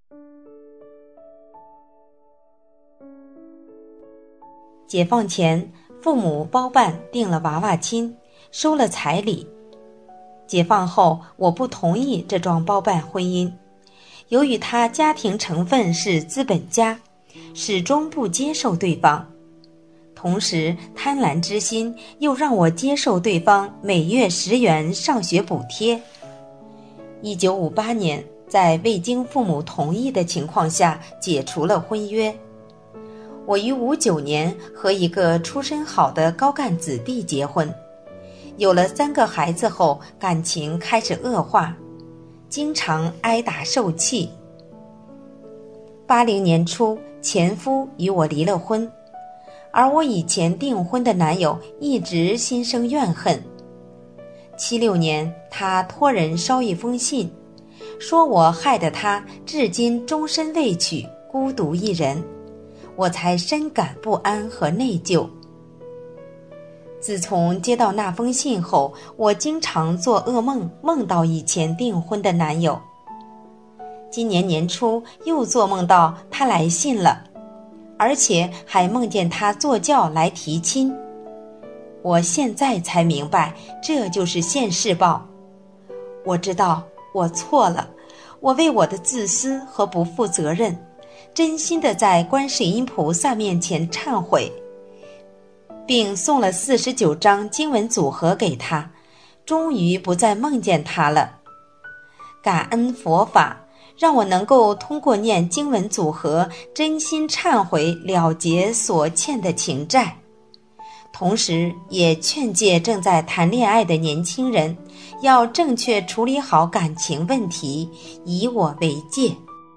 解放前，父母包办定了娃娃亲，收了彩礼。解放后，我不同意这桩包办婚姻，由于他家庭成分是资本家，始终不接受对方。同时，贪婪之心又让我接受对方每月10元上学补贴。1958年，在未经父母同意的情况下解除了婚约。我于59年和一个出身好的高干子弟结婚，有了3个孩子后，感情开始恶化，经常挨打受气。80年初，前夫与我离了婚，而我以前订婚的男友一直心生怨恨。76年，他托人捎一封信，说我害得他至今终身未娶，孤独一人，我才深感不安和内疚。自从接到那封信后，我经常做噩梦，梦到以前订婚的男友。今年年初又做梦到他来信了，而且还梦见他坐轿来提亲。我现在才明白，这就是现世报。我知道我错了，我为我的自私和不负责任，真心地在观世音菩萨面前忏悔，并送了49张经文组合给他，终于不再梦见他了。感恩佛法，让我能够通过念经文组合，真心忏悔，了结所欠的情债。同时也劝诫正在谈恋爱的年轻人，要正确处理好感情问题，以我为戒。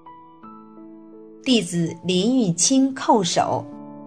弟子林玉清叩首。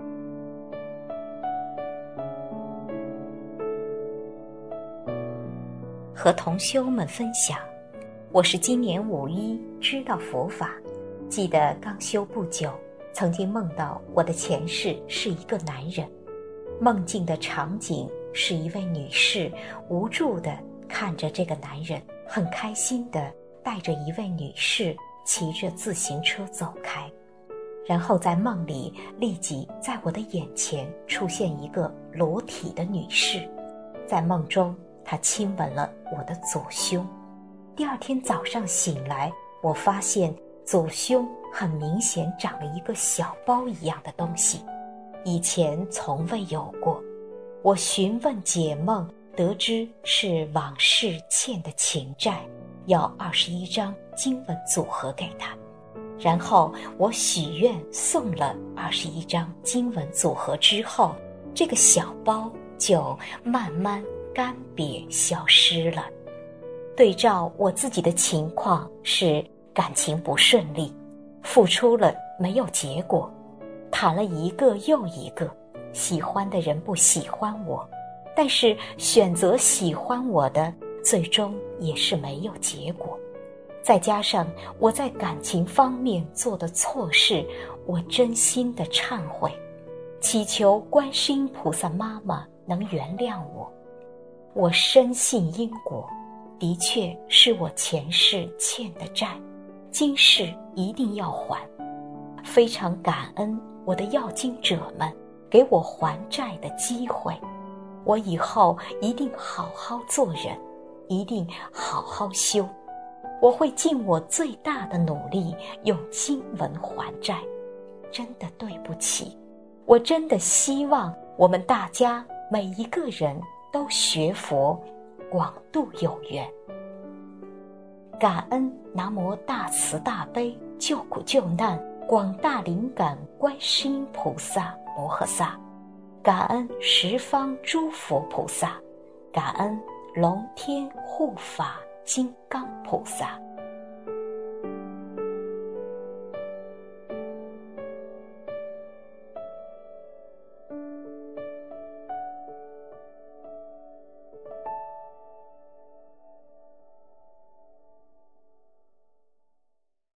和同修们分享，我是今年5·1知道佛法，记得刚修不久，曾经梦到我的前世是一个男人，梦境的场景是一位女士无助地看着这个男人，很开心地带着一位女士骑着自行车走开，然后在梦里立即在我的眼前出现一个裸体的女士，在梦中她亲吻了我的左胸。第二天早上醒来，我发现左胸很明显长了一个小包一样的东西，以前从未有过。我询问解梦，得知是往事欠的情债，要21张经文组合给他。然后我许愿送了21张经文组合之后，这个小包就慢慢干瘪消失了。对照我自己的情况是感情不顺利，付出了没有结果，谈了一个又一个，喜欢的人不喜欢我，但是选择喜欢我的最终也是没有结果。再加上我在感情方面做的错事，我真心的忏悔，祈求观世音菩萨妈妈能原谅我。我深信因果，的确是我前世欠的债，今世一定要还。非常感恩我的要经者们给我还债的机会，我以后一定好好做人，一定好好修，我会尽我最大的努力用经文还债。真的对不起，我真的希望我们大家每一个人都学佛，广度有缘。感恩南无大慈大悲救苦救难广大灵感观世音菩萨摩诃萨，感恩十方诸佛菩萨，感恩龙天护法金刚菩萨。